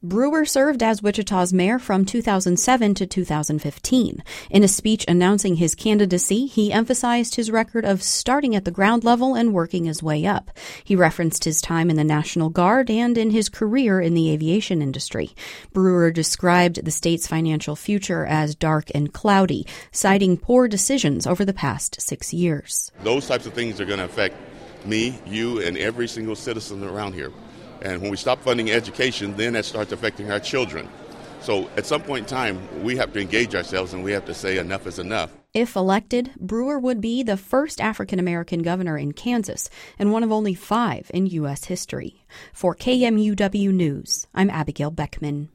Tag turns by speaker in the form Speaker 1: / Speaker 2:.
Speaker 1: Brewer served as Wichita's mayor from 2007 to 2015. In a speech announcing his candidacy, he emphasized his record of starting at the ground level and working his way up. He referenced his time in the National Guard and in his career in the aviation industry. Brewer described the state's financial future as dark and cloudy, citing poor decisions over the past 6 years.
Speaker 2: Those types of things are going to affect me, you, and every single citizen around here. And when we stop funding education, then that starts affecting our children. So at some point in time, we have to engage ourselves and we have to say enough is enough.
Speaker 1: If elected, Brewer would be the first African-American governor in Kansas and one of only 5 in U.S. history. For KMUW News, I'm Abigail Beckman.